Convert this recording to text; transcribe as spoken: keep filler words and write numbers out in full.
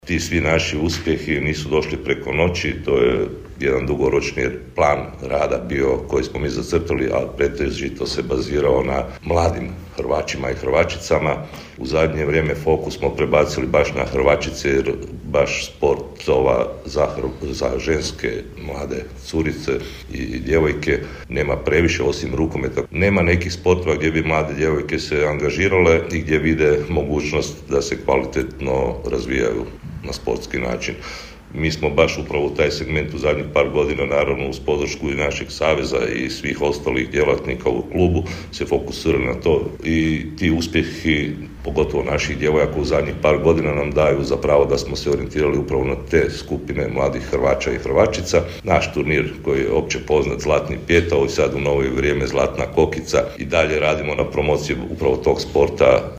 Ti svi naši uspjehi nisu došli preko noći, to je jedan dugoročni plan rada bio koji smo mi zacrtali, a pretežito se bazirao na mladim Hrvačima i Hrvačicama. U zadnje vrijeme fokus smo prebacili baš na Hrvačice, jer baš sportova za, za ženske mlade curice i djevojke nema previše, osim rukometa. Nema nekih sportova gdje bi mlade djevojke se angažirale i gdje vide mogućnost da se kvalitetno razvijaju na sportski način. Mi smo baš upravo u taj segment u zadnjih par godina, naravno uz podršku i našeg saveza i svih ostalih djelatnika u klubu, se fokusirali na to i ti uspjehi, pogotovo naših djevojaka u zadnjih par godina, nam daju zapravo da smo se orijentirali upravo na te skupine mladih Hrvača i Hrvačica. Naš turnir koji je opće poznat Zlatni Pjetao i sad u novo vrijeme Zlatna Kokica, i dalje radimo na promociji upravo tog sporta